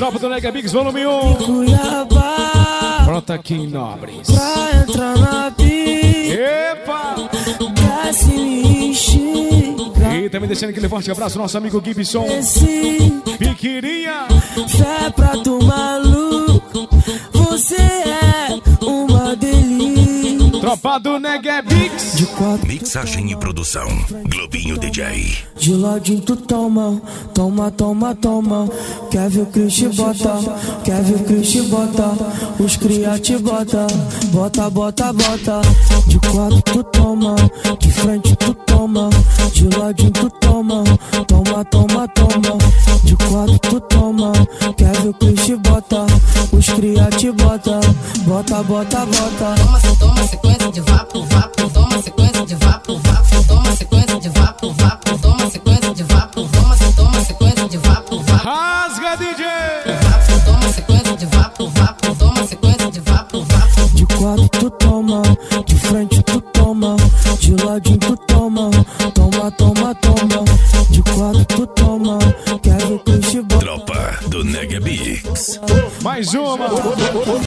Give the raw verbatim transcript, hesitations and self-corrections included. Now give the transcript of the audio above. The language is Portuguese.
Tropa do Nega Bix, volume um. Cuiabá, Brota aqui em Nobres. pra entrar na pista, Epa! pra se me enxergar. E também deixando aquele forte abraço, nosso amigo Gibson. Esse Piquirinha. fé pra tu maluco, você é uma delícia. Tropa do Nega Bix. De quatro, Mixagem e produção, Globinho D J. de ladinho tu toma, toma, toma, toma. Quer ver o Cris te bota, quer ver o Cris te bota. Os cria te bota, bota, bota, bota. De quatro tu toma, de frente tu toma. De ladinho tu toma, toma, toma, toma. De quatro tu toma, quer ver o Cris te bota. Os cria te bota, bota, bota, bota. Toma, toma sequência de vapo, vapo, toma sequência de vapo, vapo, toma sequência de vapo, vapo, toma sequência de vapo, toma, toma sequência de vapo, vapo. Rasga, D J. Vapo, toma sequência de vapo, vapo, toma sequência de vapo, vapo. De quatro tu toma, de frente tu toma, de ladinho tu toma, toma, toma, toma. De quatro tu toma, quer ver o Cris te bota. Tropa do Nega Bix. Mais uma.